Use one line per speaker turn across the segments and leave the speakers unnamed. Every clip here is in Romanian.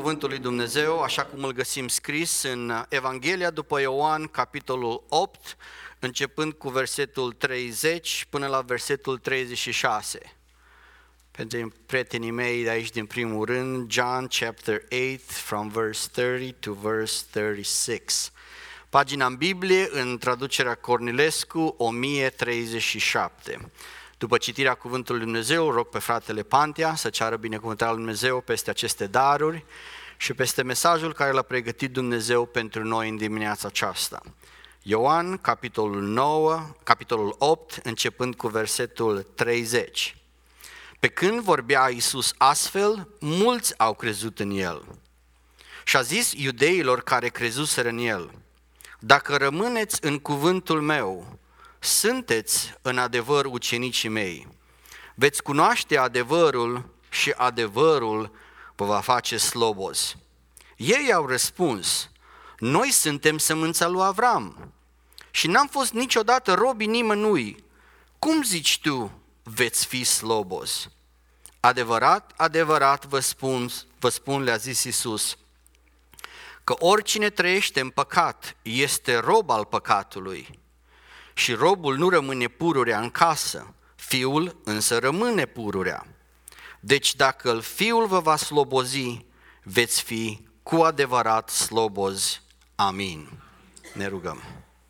Cuvântul lui Dumnezeu, așa cum îl găsim scris în Evanghelia după Ioan, capitolul 8, începând cu versetul 30 până la versetul 36. Pentru prietenii mei de aici din primul rând, John chapter 8, from verse 30 to verse 36. Pagina în Biblie, în traducerea Cornilescu, 1037. După citirea Cuvântului Lui Dumnezeu, rog pe fratele Pantea să ceară binecuvântarea Lui Dumnezeu peste aceste daruri și peste mesajul care l-a pregătit Dumnezeu pentru noi în dimineața aceasta. Ioan, capitolul 8, începând cu versetul 30. Pe când vorbea Iisus astfel, mulți au crezut în El. Și a zis iudeilor care crezuseră în El: dacă rămâneți în cuvântul meu, sunteți în adevăr ucenicii mei. Veți cunoaște adevărul și adevărul vă va face slobozi. Ei au răspuns: noi suntem sămânța lui Avram și n-am fost niciodată robii nimănui. Cum zici tu, veți fi slobozi? Adevărat, adevărat vă spun, le-a zis Iisus, că oricine trăiește în păcat este rob al păcatului. Și robul nu rămâne pururea în casă, fiul însă rămâne pururea. Deci dacă fiul vă va slobozi, veți fi cu adevărat slobozi. Amin. Ne rugăm.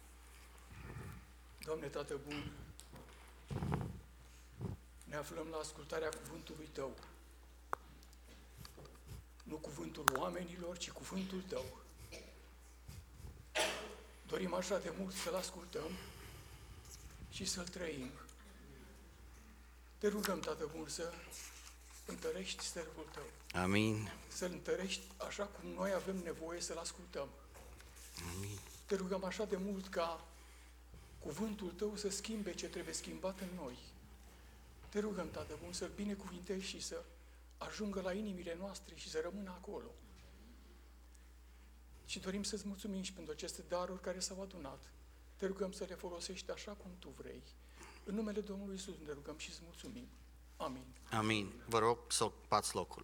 Doamne Tată bun, ne aflăm la ascultarea cuvântului Tău. Nu cuvântul oamenilor, ci cuvântul Tău. Dorim așa de mult să-L ascultăm și să-L trăim. Te rugăm, Tată bun, să întărești servul Tău.
Amin.
Să-L întărești așa cum noi avem nevoie să-L ascultăm.
Amin.
Te rugăm așa de mult ca cuvântul Tău să schimbe ce trebuie schimbat în noi. Te rugăm, Tată bun, să-L binecuvintești și să ajungă la inimile noastre și să rămână acolo. Și dorim să-ți mulțumim și pentru aceste daruri care s-au adunat. Te rugăm să le folosești așa cum Tu vrei. În numele Domnului Iisus ne rugăm și îți mulțumim. Amin.
Amin. Vă rog să ocupați locul.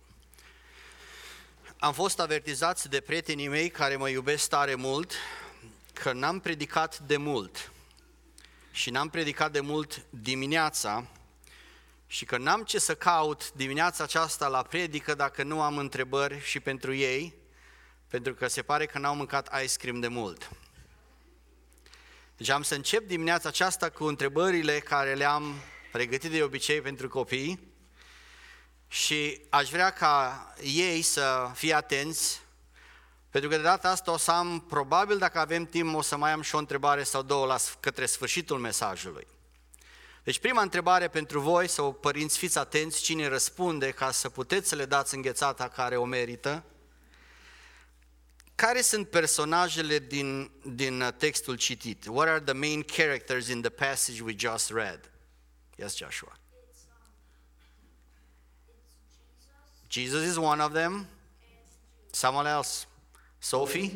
Am fost avertizați de prietenii mei care mă iubesc tare mult că n-am predicat de mult și n-am predicat de mult dimineața și că n-am ce să caut dimineața aceasta la predică dacă nu am întrebări și pentru ei, pentru că se pare că n-au mâncat ice cream de mult. Deci am să încep dimineața aceasta cu întrebările care le-am pregătit de obicei pentru copii și aș vrea ca ei să fie atenți, pentru că de data asta o să am, probabil dacă avem timp, o să mai am și o întrebare sau două către sfârșitul mesajului. Deci prima întrebare pentru voi, sau părinți, fiți atenți cine răspunde ca să puteți să le dați înghețata care o merită. Care sunt personajele din textul citit? What are the main characters in the passage we just read? Yes, Joshua. Jesus is one of them. Someone else? Sophie?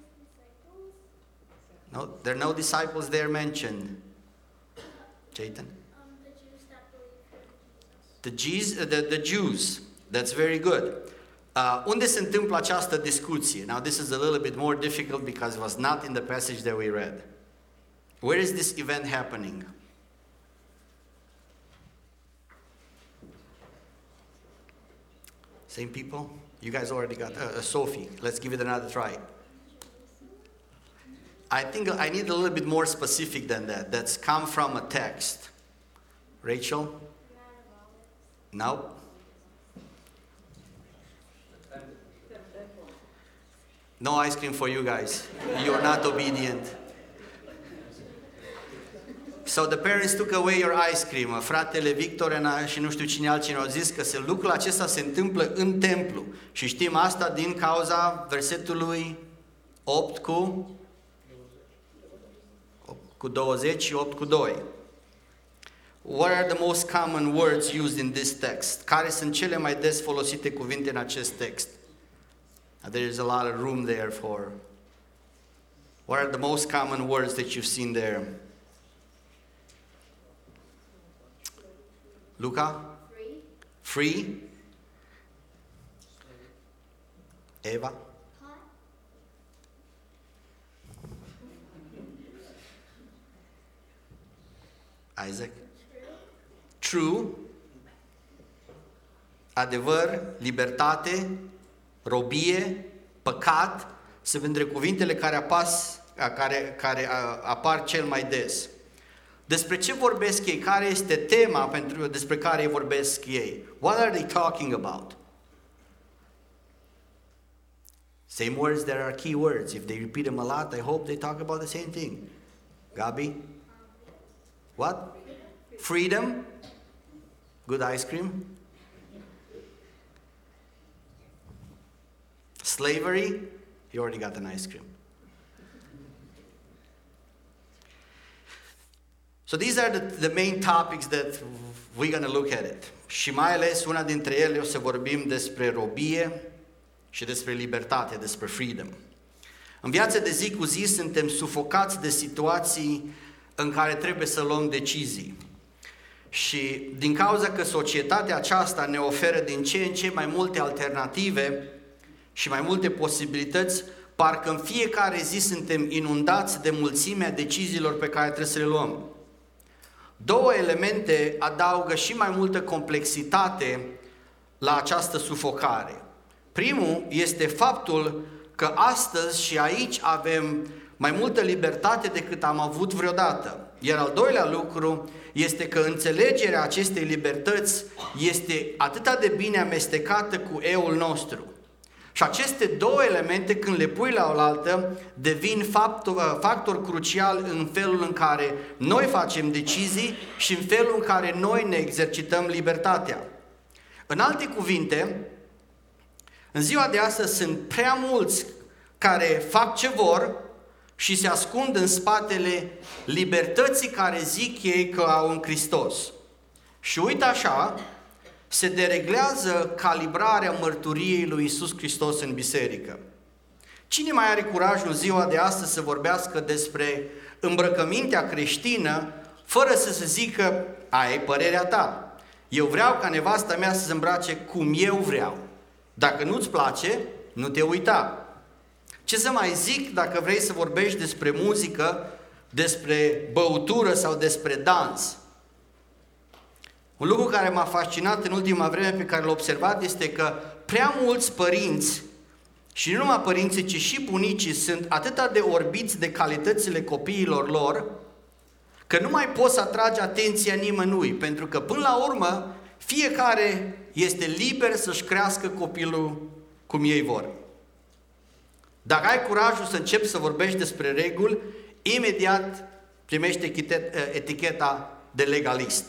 No, there are no disciples there mentioned. Jayden? The Jews. That's very good. Unde se întâmplă această discuție? Now this is a little bit more difficult because it was not in the passage that we read. Where is this event happening? Same people? You guys already got Sophie. Let's give it another try. I think I need a little bit more specific than that. That's come from a text. Rachel? No. No ice cream for you guys. You're not obedient. So the parents took away your ice cream. Fratele Victor și nu știu cine altcineva au zis că lucrul acesta se întâmplă în templu. Și știm asta din cauza versetului 8 cu 20 și 8 cu 2. What are the most common words used in this text? Care sunt cele mai des folosite cuvinte în acest text? There is a lot of room there for. What are the most common words that you've seen there? Luca? Free. Eva? Isaac? True. Adevăr, libertate, robie, păcat, sunt între cuvintele care apar cel mai des. Despre ce vorbesc ei? Care este tema despre care vorbesc ei? What are they talking about? Same words, there are key words. If they repeat them a lot, I hope they talk about the same thing. Gabi? What? Freedom? Good ice cream? Slavery? You already got an ice cream. So these are the main topics that we're going to look at it. Și mai ales una dintre ele o să vorbim despre robie și despre libertate, despre freedom. În viața de zi cu zi suntem sufocați de situații în care trebuie să luăm decizii. Și din cauza că societatea aceasta ne oferă din ce în ce mai multe alternative și mai multe posibilități, parcă în fiecare zi suntem inundați de mulțimea deciziilor pe care trebuie să le luăm. Două elemente adaugă și mai multă complexitate la această sufocare. Primul este faptul că astăzi și aici avem mai multă libertate decât am avut vreodată. Iar al doilea lucru este că înțelegerea acestei libertăți este atât de bine amestecată cu eul nostru. Și aceste două elemente, când le pui la oaltă, devin factor crucial în felul în care noi facem decizii și în felul în care noi ne exercităm libertatea. În alte cuvinte, în ziua de astăzi sunt prea mulți care fac ce vor și se ascund în spatele libertății care zic ei că au în Hristos. Și uite așa, se dereglează calibrarea mărturiei lui Iisus Hristos în biserică. Cine mai are curajul ziua de astăzi să vorbească despre îmbrăcămintea creștină fără să se zică, aia e părerea ta. Eu vreau ca nevasta mea să se îmbrace cum eu vreau. Dacă nu-ți place, nu te uita. Ce să mai zic dacă vrei să vorbești despre muzică, despre băutură sau despre dans? Un lucru care m-a fascinat în ultima vreme, pe care l-am observat, este că prea mulți părinți, și nu numai părinții, ci și bunicii, sunt atât de orbiți de calitățile copiilor lor, că nu mai poți să atragi atenția nimănui, pentru că până la urmă fiecare este liber să-și crească copilul cum ei vor. Dacă ai curajul să începi să vorbești despre reguli, imediat primești eticheta de legalist.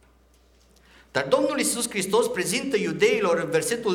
Dar Domnul Iisus Hristos prezintă iudeilor în versetul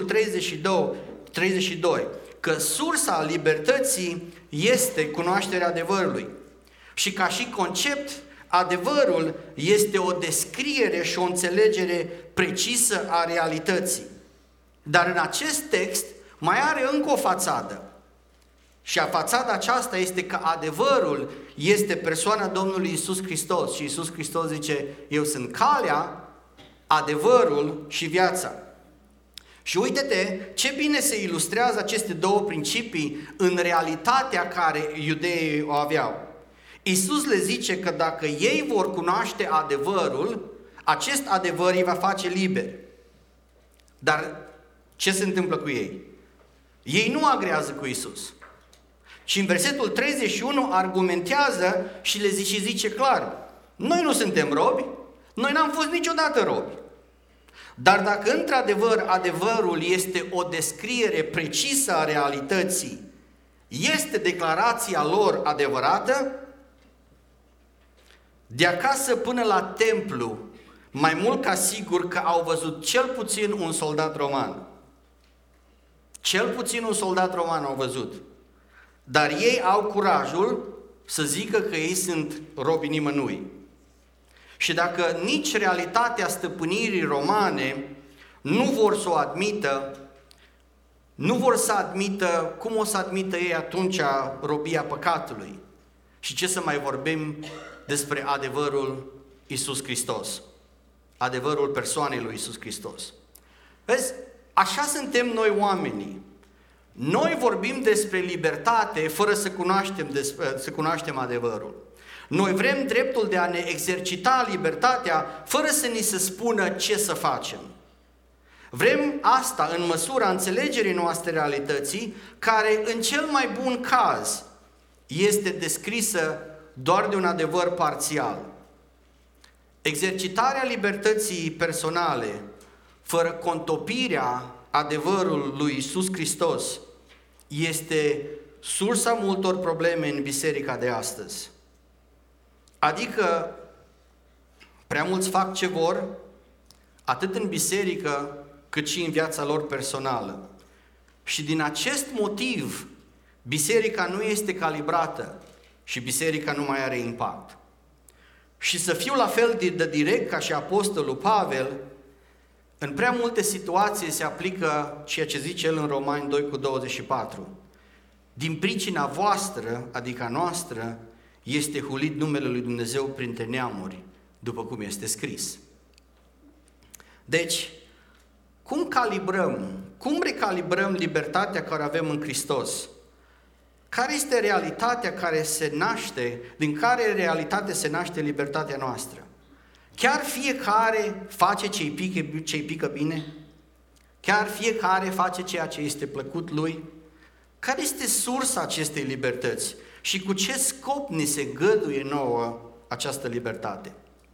32 că sursa libertății este cunoașterea adevărului. Și ca și concept, adevărul este o descriere și o înțelegere precisă a realității. Dar în acest text mai are încă o fațadă. Și fațada aceasta este că adevărul este persoana Domnului Iisus Hristos. Și Iisus Hristos zice, eu sunt calea, adevărul și viața. Și uite-te ce bine se ilustrează aceste două principii în realitatea care iudeii o aveau. Iisus le zice că dacă ei vor cunoaște adevărul, acest adevăr îi va face liberi. Dar ce se întâmplă cu ei? Ei nu agrează cu Iisus. Și în versetul 31 argumentează și le zice clar, noi nu suntem robi, noi n-am fost niciodată robi. Dar dacă într-adevăr adevărul este o descriere precisă a realității, este declarația lor adevărată, de acasă până la templu, mai mult ca sigur că au văzut cel puțin un soldat roman. Cel puțin un soldat roman au văzut. Dar ei au curajul să zică că ei sunt robii nimănui. Și dacă nici realitatea stăpânirii romane nu vor să o admită, nu vor să admită, cum o să admită ei atunci robia păcatului? Și ce să mai vorbim despre adevărul Iisus Hristos, adevărul persoanei lui Iisus Hristos. Vezi, așa suntem noi oamenii. Noi vorbim despre libertate fără să cunoaștem adevărul. Noi vrem dreptul de a ne exercita libertatea fără să ni se spună ce să facem. Vrem asta în măsura înțelegerii noastre realității, care în cel mai bun caz este descrisă doar de un adevăr parțial. Exercitarea libertății personale, fără contopirea adevărului lui Iisus Hristos, este sursa multor probleme în biserica de astăzi. Adică, prea mulți fac ce vor, atât în biserică, cât și în viața lor personală. Și din acest motiv, biserica nu este calibrată și biserica nu mai are impact. Și să fiu la fel de direct ca și apostolul Pavel, în prea multe situații se aplică ceea ce zice el în Romani 2:24. Din pricina voastră, adică a noastră, este hulit numele lui Dumnezeu printre neamuri, după cum este scris. Deci, cum recalibrăm libertatea care avem în Hristos? Care este realitatea din care realitate se naște libertatea noastră? Chiar fiecare face ce-i pică bine? Chiar fiecare face ceea ce este plăcut lui? Care este sursa acestei libertăți? Și cu ce scop ni se îngăduie nouă această libertate?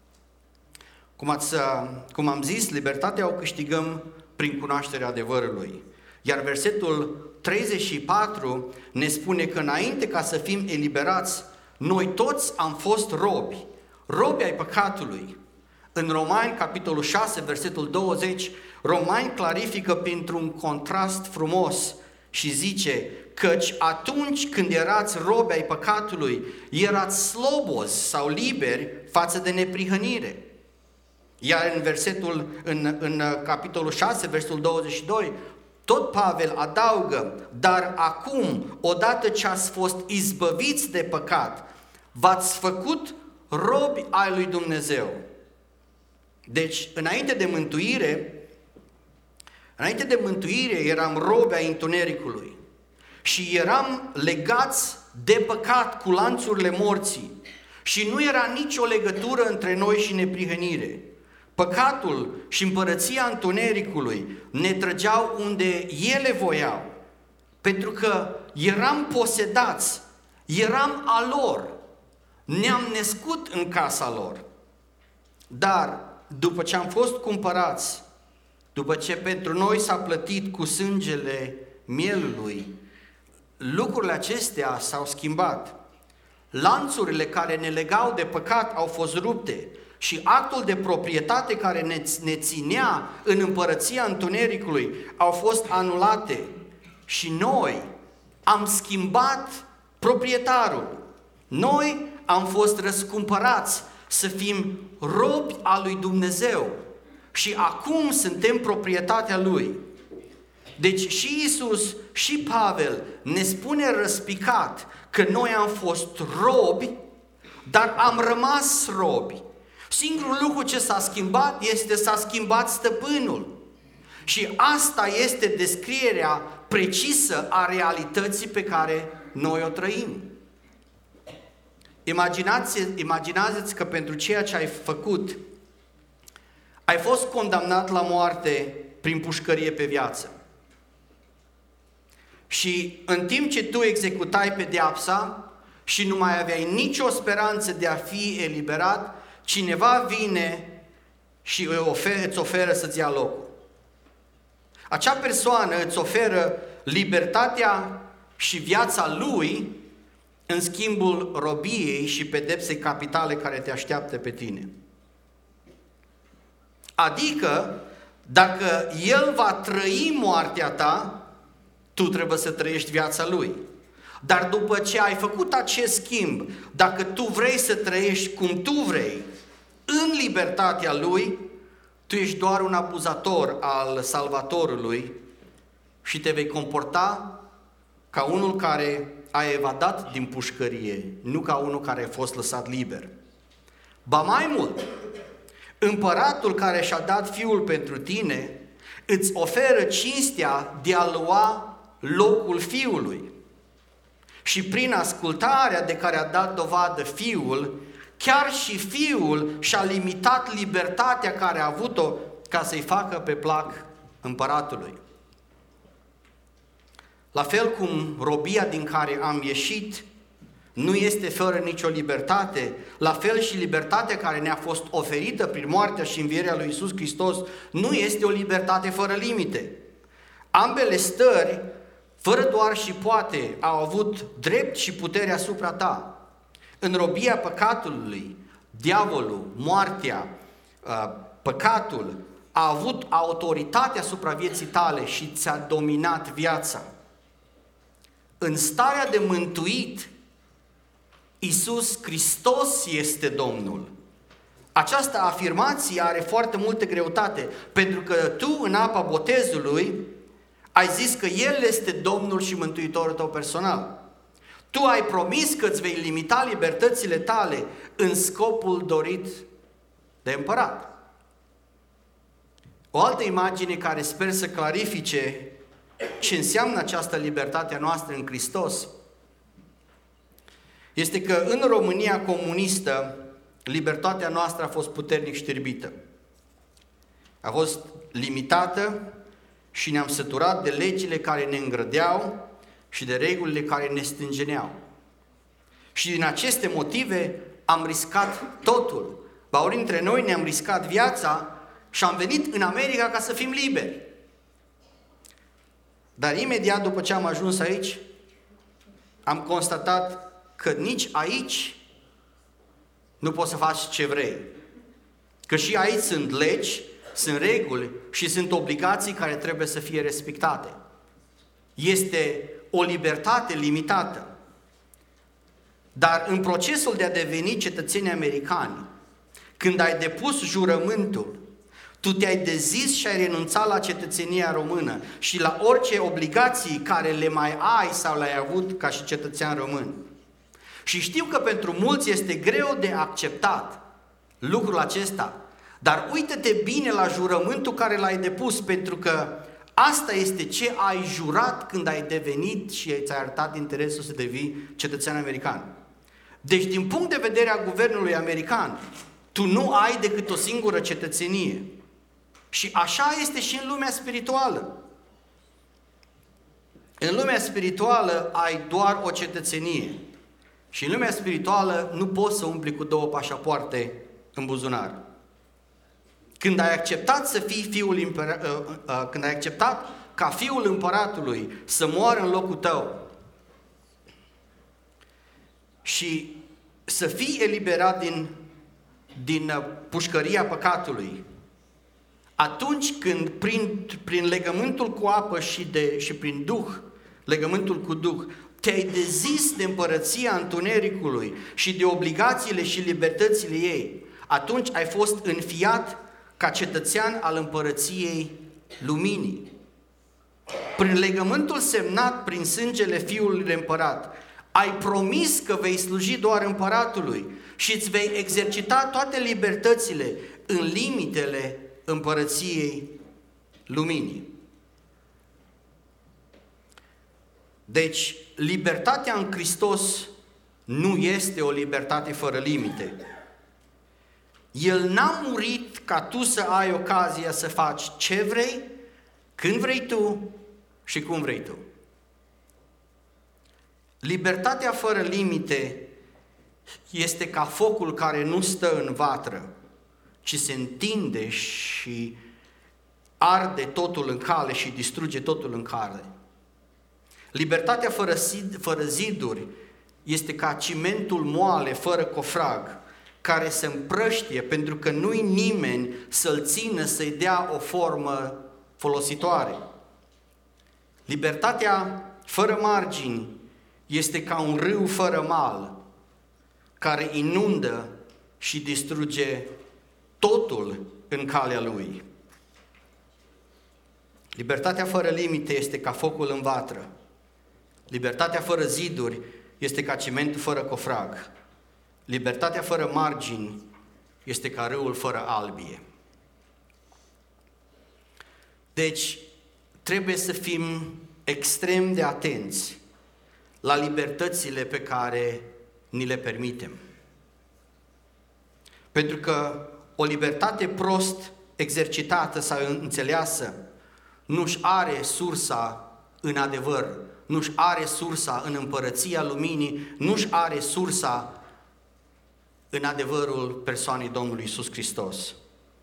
Cum am zis, libertatea o câștigăm prin cunoașterea adevărului. Iar versetul 34 ne spune că înainte ca să fim eliberați, noi toți am fost robi ai păcatului. În Romani, capitolul 6, versetul 20, Romani clarifică printr-un contrast frumos și zice: căci atunci când erați robi ai păcatului, erați slobozi sau liberi față de neprihănire. Iar în capitolul 6, versetul 22, tot Pavel adaugă: dar acum, odată ce ați fost izbăviți de păcat, v-ați făcut robi ai lui Dumnezeu. Deci, înainte de mântuire eram robi ai întunericului și eram legați de păcat cu lanțurile morții și nu era nicio legătură între noi și neprihănire. Păcatul și împărăția întunericului ne trăgeau unde ele voiau, pentru că eram posedați, eram a lor, ne-am născut în casa lor. Dar după ce am fost cumpărați, după ce pentru noi s-a plătit cu sângele mielului, lucrurile acestea s-au schimbat. Lanțurile care ne legau de păcat au fost rupte și actul de proprietate care ne ținea în împărăția întunericului au fost anulate și noi am schimbat proprietarul. Noi am fost răscumpărați să fim robi al lui Dumnezeu și acum suntem proprietatea Lui. Deci și Iisus și Pavel ne spune răspicat că noi am fost robi, dar am rămas robi. Singurul lucru ce s-a schimbat s-a schimbat stăpânul. Și asta este descrierea precisă a realității pe care noi o trăim. Imaginați-ți că pentru ceea ce ai făcut, ai fost condamnat la moarte prin pușcărie pe viață. Și în timp ce tu executai pedeapsa și nu mai aveai nicio speranță de a fi eliberat, cineva vine și îți oferă să-ți ia locul. Acea persoană îți oferă libertatea și viața lui în schimbul robiei și pedepsei capitale care te așteaptă pe tine. Adică, dacă el va trăi moartea ta, tu trebuie să trăiești viața lui. Dar după ce ai făcut acest schimb, dacă tu vrei să trăiești cum tu vrei, în libertatea lui, tu ești doar un abuzator al Salvatorului și te vei comporta ca unul care a evadat din pușcărie, nu ca unul care a fost lăsat liber. Ba mai mult, împăratul care și-a dat fiul pentru tine îți oferă cinstea de a lua locul Fiului. Și prin ascultarea de care a dat dovadă Fiul, chiar și Fiul și-a limitat libertatea care a avut-o ca să-i facă pe plac împăratului. La fel cum robia din care am ieșit nu este fără nicio libertate, la fel și libertatea care ne-a fost oferită prin moartea și învierea lui Iisus Hristos nu este o libertate fără limite. Ambele stări, fără doar și poate, au avut drept și putere asupra ta. În robia păcatului, diavolul, moartea, păcatul a avut autoritate asupra vieții tale și ți-a dominat viața. În starea de mântuit, Iisus Hristos este Domnul. Această afirmație are foarte multă greutate, pentru că tu în apa botezului ai zis că El este Domnul și Mântuitorul tău personal. Tu ai promis că îți vei limita libertățile tale în scopul dorit de împărat. O altă imagine care sper să clarifice ce înseamnă această libertate a noastră în Hristos este că în România comunistă libertatea noastră a fost puternic știrbită. A fost limitată și ne-am săturat de legile care ne îngrădeau și de regulile care ne stânjeneau. Și din aceste motive am riscat totul. Ba ori dintre noi ne-am riscat viața și am venit în America ca să fim liberi. Dar imediat după ce am ajuns aici, am constatat că nici aici nu poți să faci ce vrei. Că și aici sunt legi, sunt reguli și sunt obligații care trebuie să fie respectate. Este o libertate limitată. Dar în procesul de a deveni cetățeni americani, când ai depus jurământul, tu te-ai dezis și ai renunțat la cetățenia română și la orice obligații care le mai ai sau le-ai avut ca și cetățean român. Și știu că pentru mulți este greu de acceptat lucrul acesta, dar uită-te bine la jurământul care l-ai depus, pentru că asta este ce ai jurat când ai devenit și ți-ai arătat interesul să devii cetățean american. Deci, din punct de vedere a guvernului american, tu nu ai decât o singură cetățenie. Și așa este și în lumea spirituală. În lumea spirituală ai doar o cetățenie. Și în lumea spirituală nu poți să umpli cu două pașapoarte în buzunar. Când ai acceptat să fii când ai acceptat ca fiul împăratului să moară în locul tău și să fii eliberat din pușcăria păcatului, atunci când prin legământul cu apă și prin Duh, legământul cu Duh, te-ai dezis de împărăția întunericului și de obligațiile și libertățile ei, atunci ai fost înfiat ca cetățean al împărăției luminii. Prin legământul semnat prin sângele Fiului de Împărat, ai promis că vei sluji doar împăratului și îți vei exercita toate libertățile în limitele împărăției luminii. Deci, libertatea în Hristos nu este o libertate fără limite. El n-a murit ca tu să ai ocazia să faci ce vrei, când vrei tu și cum vrei tu. Libertatea fără limite este ca focul care nu stă în vatră, ci se întinde și arde totul în cale și distruge totul în cale. Libertatea fără ziduri este ca cimentul moale fără cofrag, care se împrăștie pentru că nu-i nimeni să-l țină, să-i dea o formă folositoare. Libertatea fără margini este ca un râu fără mal, care inundă și distruge totul în calea lui. Libertatea fără limite este ca focul în vatră. Libertatea fără ziduri este ca cimentul fără cofrag. Libertatea fără margini este ca râul fără albie. Deci, trebuie să fim extrem de atenți la libertățile pe care ni le permitem. Pentru că o libertate prost exercitată sau înțeleasă nu-și are sursa în adevăr, nu-și are sursa în împărăția luminii, nu-și are sursa în adevărul persoanei Domnului Iisus Hristos.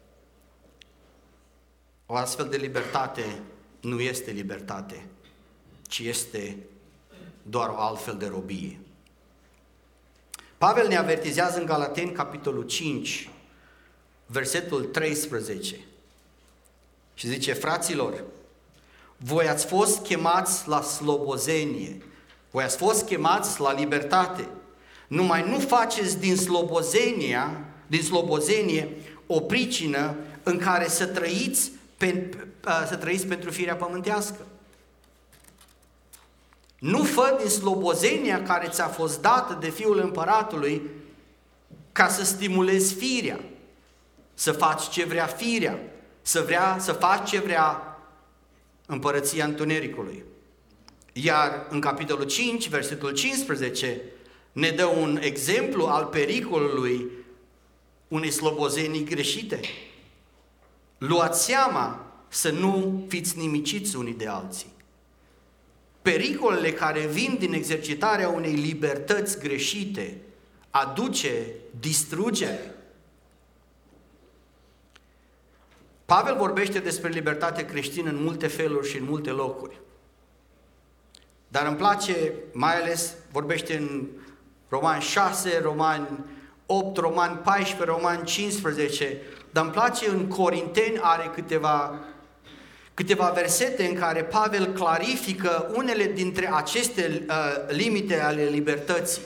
O astfel de libertate nu este libertate, ci este doar o altfel de robie. Pavel ne avertizează în Galateni, capitolul 5, versetul 13 și zice: fraților, voi ați fost chemați la slobozenie, voi ați fost chemați la libertate, numai nu faceți din slobozenie o pricină în care să trăiți pentru firea pământească. Nu fă din slobozenia care ți-a fost dată de Fiul Împăratului ca să stimulezi firea, să faci ce vrea firea, să faci ce vrea împărăția întunericului. Iar în capitolul 5, versetul 15, ne dă un exemplu al pericolului unei slobozenii greșite. Luați seama să nu fiți nimiciți unii de alții. Pericolele care vin din exercitarea unei libertăți greșite aduce distrugere. Pavel vorbește despre libertate creștină în multe feluri și în multe locuri. Dar îmi place, mai ales, vorbește în Romani 6, Romani 8, Romani 14, Romani 15, dar îmi place în Corinteni, are câteva versete în care Pavel clarifică unele dintre aceste limite ale libertății.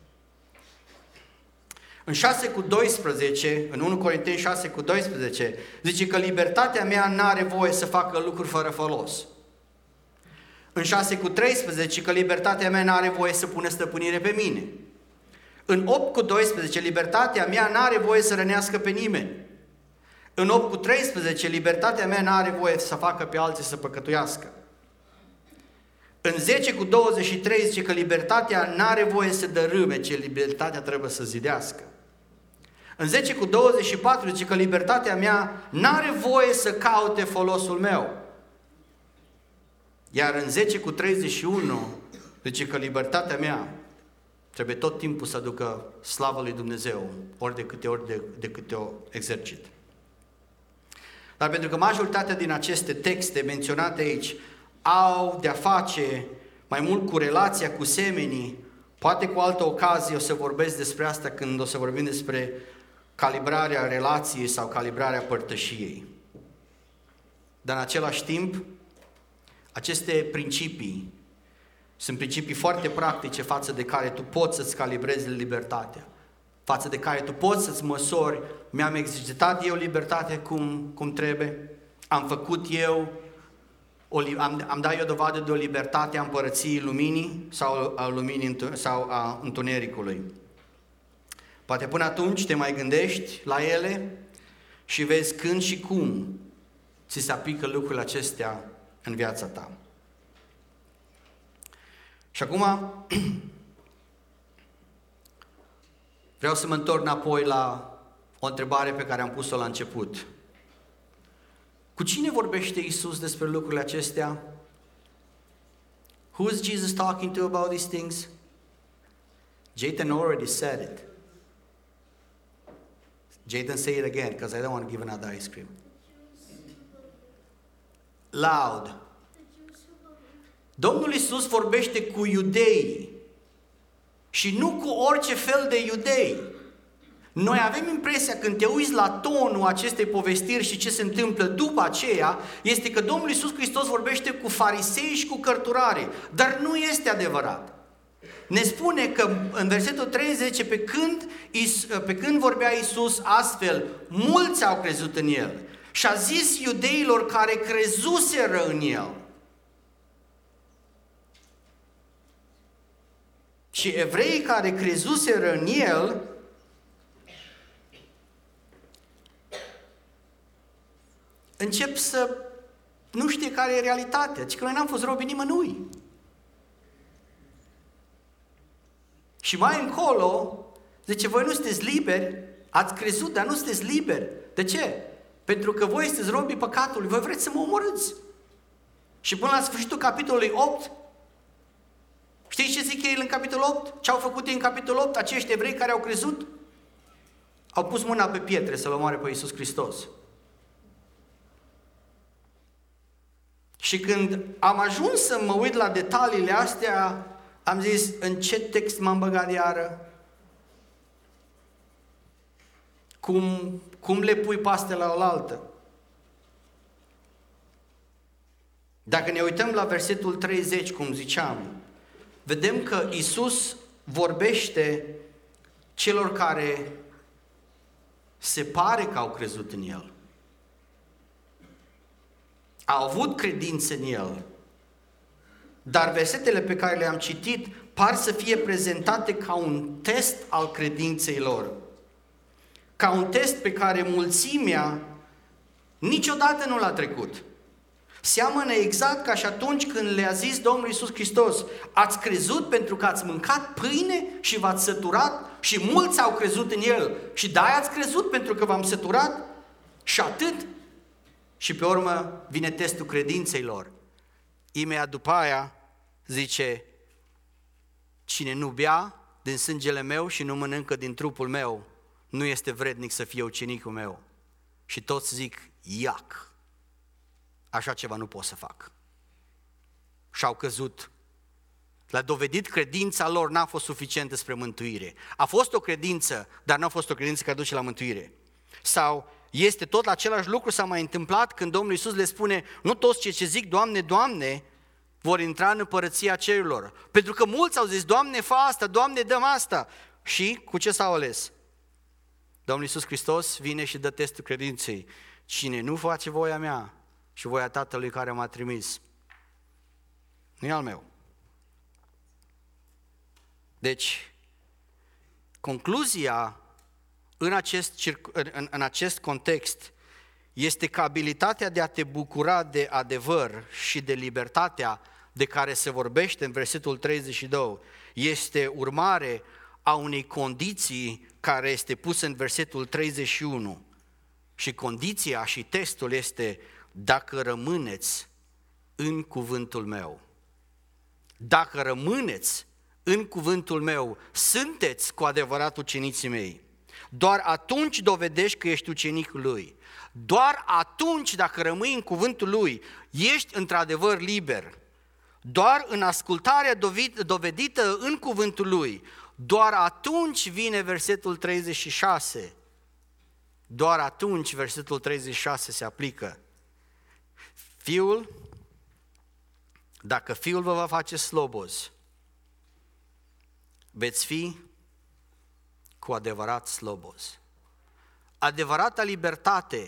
În 6:12, în 1 Corinteni 6:12, zice că libertatea mea n-are voie să facă lucruri fără folos. În 6:13, că libertatea mea n-are voie să pună stăpânire pe mine. În 8:12, libertatea mea n-are voie să rănească pe nimeni. În 8:13, libertatea mea n-are voie să facă pe alții să păcătuiască. În 10:23 zice că libertatea n-are voie să dărâme, ci libertatea trebuie să zidească. În 10:24 zice că libertatea mea n-are voie să caute folosul meu. Iar în 10:31 zice că libertatea mea trebuie tot timpul să aducă slavă lui Dumnezeu, ori de câte o exercit. Dar pentru că majoritatea din aceste texte menționate aici au de-a face mai mult cu relația cu semenii, poate cu altă ocazie o să vorbesc despre asta când o să vorbim despre calibrarea relației sau calibrarea părtășiei. Dar în același timp, aceste principii sunt principii foarte practice față de care tu poți să-ți calibrezi libertatea, față de care tu poți să-ți măsori: mi-am exercitat eu libertatea cum trebuie, am făcut eu, am dat eu dovadă de o libertate a împărăției luminii sau a întunericului. Poate până atunci te mai gândești la ele și vezi când și cum ți se aplică lucrurile acestea în viața ta. Și acum vreau să mă întorc înapoi la o întrebare pe care am pus-o la început. Cu cine vorbește Iisus despre lucrurile acestea? Who is Jesus talking to about these things? Jayden already said it. Jayden, say it again, because I don't want to give another ice cream. Loud. Domnul Iisus vorbește cu iudeii și nu cu orice fel de iudei. Noi avem impresia, când te uiți la tonul acestei povestiri și ce se întâmplă după aceea, este că Domnul Iisus Hristos vorbește cu farisei și cu cărturari, dar nu este adevărat. Ne spune că în versetul 30, pe când vorbea Iisus astfel, mulți au crezut în El și a zis iudeilor care crezuseră în El. Și evreii care crezuseră în El încep să nu știe care e realitatea, ci că noi n-am fost robii nimănui. Și mai încolo, zice, voi nu sunteți liberi, ați crezut, dar nu sunteți liberi. De ce? Pentru că voi sunteți robii păcatului, voi vreți să mă omorâți. Și până la sfârșitul capitolului 8, știți ce zic ei în capitolul 8? Ce au făcut ei în capitolul 8? Acești evrei care au crezut? Au pus mâna pe pietre să-L omoare pe Iisus Hristos. Și când am ajuns să mă uit la detaliile astea, am zis, în ce text m-am băgat iară? Cum le pui pe astea la oaltă? Dacă ne uităm la versetul 30, cum ziceam, vedem că Iisus vorbește celor care se pare că au crezut în El. Au avut credință în El. Dar versetele pe care le-am citit par să fie prezentate ca un test al credinței lor. Ca un test pe care mulțimea niciodată nu l-a trecut. Seamănă exact ca și atunci când le-a zis Domnul Iisus Hristos, ați crezut pentru că ați mâncat pâine și v-ați săturat și mulți au crezut în El. Și de-aia ați crezut pentru că v-am săturat și atât. Și pe urmă vine testul credinței lor. Imediat după aia zice, cine nu bea din sângele meu și nu mănâncă din trupul meu, nu este vrednic să fie ucenicul meu. Și toți zic, iac, așa ceva nu pot să fac. Și-au căzut. Le-a dovedit credința lor, n-a fost suficientă spre mântuire. A fost o credință, dar n-a fost o credință care duce la mântuire. Sau este tot același lucru, s-a mai întâmplat când Domnul Iisus le spune, nu toți cei ce zic, Doamne, Doamne, vor intra în împărăția cerurilor. Pentru că mulți au zis, Doamne, fă asta, Doamne, dăm asta. Și cu ce s-au ales? Domnul Iisus Hristos vine și dă testul credinței. Cine nu face voia mea și voia Tatălui care m-a trimis, nu e al meu. Deci, concluzia în acest context este că abilitatea de a te bucura de adevăr și de libertatea de care se vorbește în versetul 32 este urmare a unei condiții care este pusă în versetul 31. Și condiția și testul este dacă rămâneți în cuvântul meu. Dacă rămâneți în cuvântul meu, sunteți cu adevărat ucenicii mei. Doar atunci dovedești că ești ucenicul lui. Doar atunci, dacă rămâi în cuvântul lui, ești într-adevăr liber. Doar în ascultarea dovedită în cuvântul lui, doar atunci vine versetul 36. Doar atunci versetul 36 se aplică. Fiul, dacă Fiul vă va face slobozi, veți fi cu adevărat slobozi. Adevărata libertate,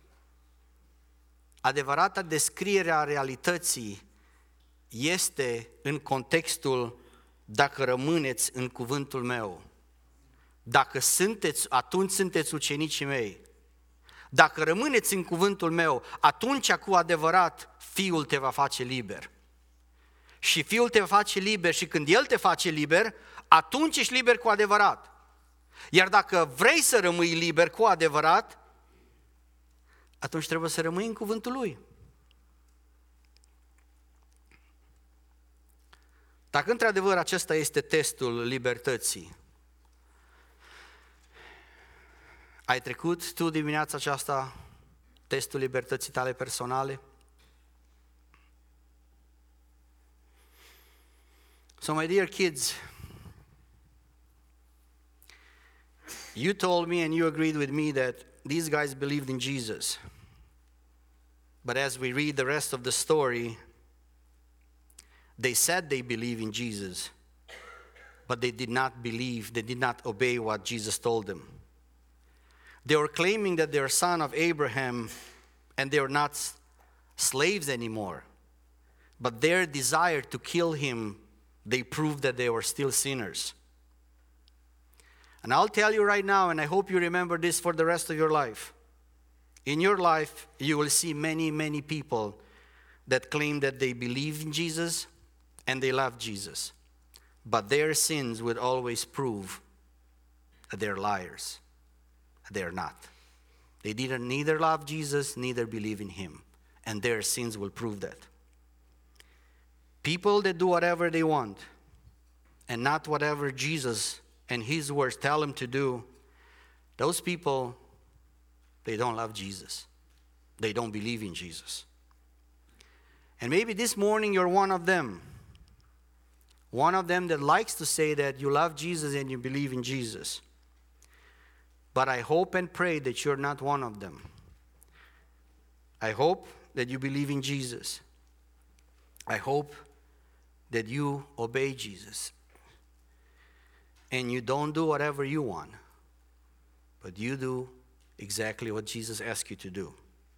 adevărata descriere a realității este în contextul dacă rămâneți în cuvântul meu. Dacă sunteți, atunci sunteți ucenicii mei. Dacă rămâneți în cuvântul meu, atunci cu adevărat Fiul te va face liber. Și Fiul te va face liber și când El te face liber, atunci ești liber cu adevărat. Iar dacă vrei să rămâi liber cu adevărat, atunci trebuie să rămâi în cuvântul Lui. Dacă într-adevăr acesta este testul libertății, ai trecut tu dimineața aceasta testul libertății tale personale? So my dear kids, you told me and you agreed with me that these guys believed in Jesus. But as we read the rest of the story, they said they believe in Jesus, but they did not believe, they did not obey what Jesus told them. They were claiming that they're son of Abraham and they were not slaves anymore. But their desire to kill him, they proved that they were still sinners. And I'll tell you right now, and I hope you remember this for the rest of your life. In your life, you will see many, many people that claim that they believe in Jesus and they love Jesus, but their sins would always prove that they're liars. They're not. They didn't neither love Jesus, neither believe in him, and their sins will prove that. People that do whatever they want and not whatever Jesus and his words tell them to do, those people, they don't love Jesus. They don't believe in Jesus. And maybe this morning you're one of them. One of them that likes to say that you love Jesus and you believe in Jesus. But I hope and pray that you're not one of them. I hope that you believe in Jesus. I hope that you obey Jesus. And you don't do whatever you want, but you do exactly what Jesus asked you to do.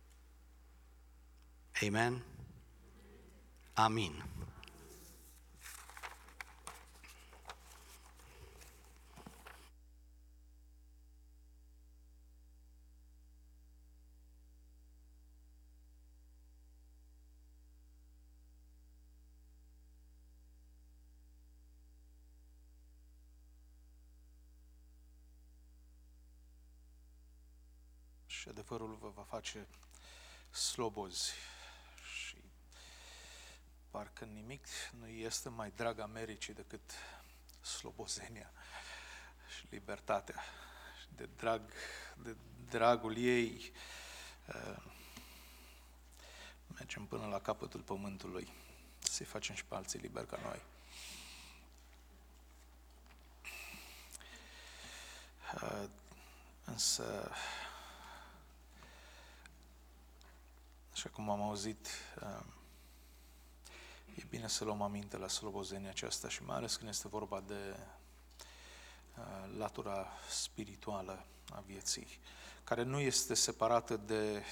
Amen? Amin.
Și adevărul vă va face slobozi. Și parcă nimic nu este mai drag Americii decât slobozenia și libertatea. Și de dragul ei mergem până la capătul pământului să-i facem și pe alții liberi ca noi. Însă, așa cum am auzit, e bine să luăm aminte la slobozenia aceasta și mai ales când este vorba de latura spirituală a vieții, care nu este separată de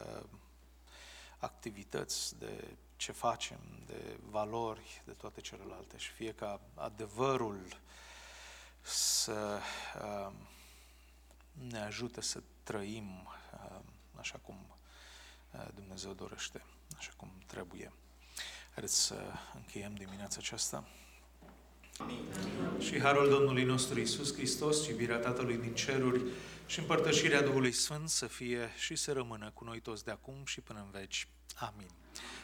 activități, de ce facem, de valori, de toate celelalte. Și fie ca adevărul să ne ajute să trăim așa cum Dumnezeu dorește, așa cum trebuie. Haideți să încheiem dimineața aceasta. Și harul Domnului nostru Iisus Hristos, iubirea Tatălui din ceruri și împărtășirea Duhului Sfânt să fie și să rămână cu noi toți de acum și până în veci. Amin.